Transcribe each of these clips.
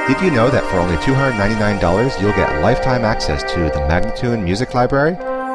Did you know that for only $299 you'll get lifetime access to the Magnatune Music Library?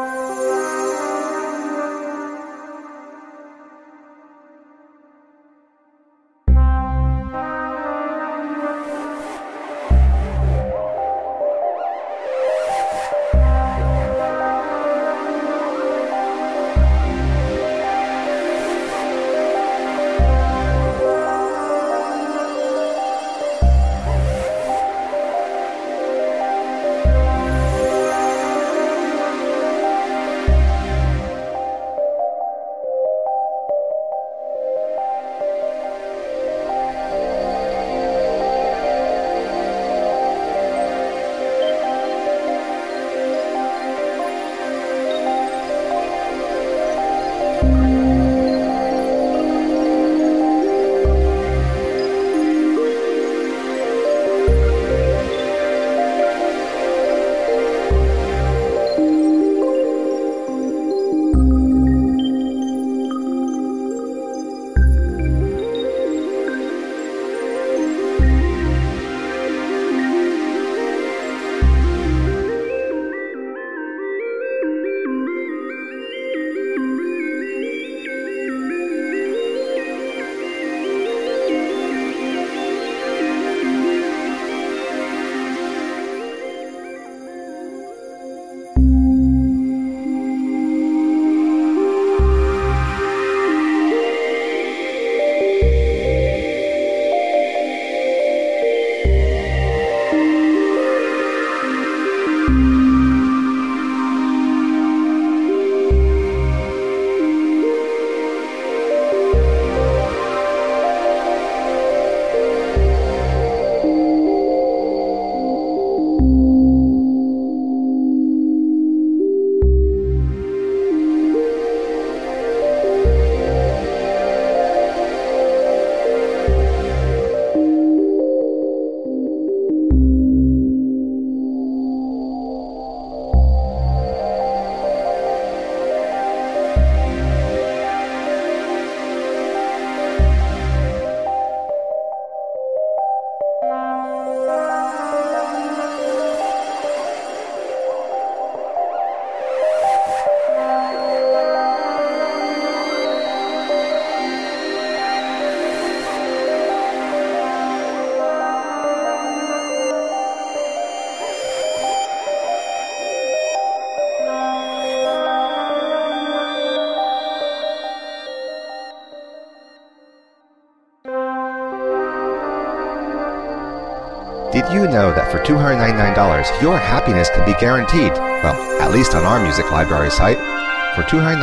Did you know that for $299 your happiness can be guaranteed? Well, at least on our music library site. For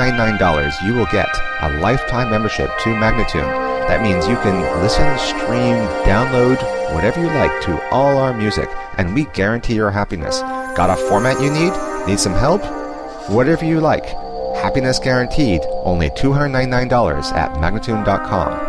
$299 you will get a lifetime membership to Magnatune. That means you can listen, stream, download, whatever you like to all our music, and we guarantee your happiness. Got a format you need? Need some help? Whatever you like. Happiness guaranteed. Only $299 at Magnatune.com.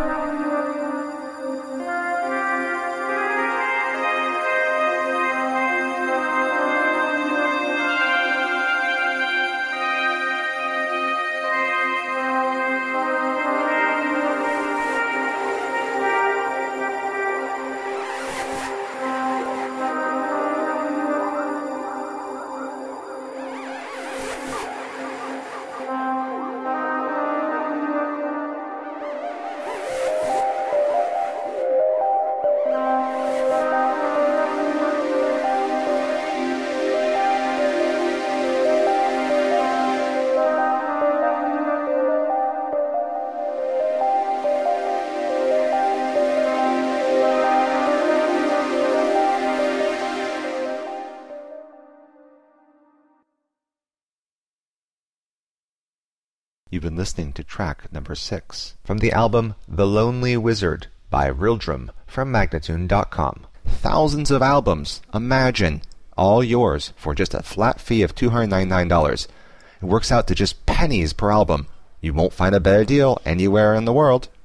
You've been listening to track number 6 from the album The Lonely Wizard by Rildrum from Magnatune.com. Thousands of albums, imagine, all yours for just a flat fee of $299. It works out to just pennies per album. You won't find a better deal anywhere in the world.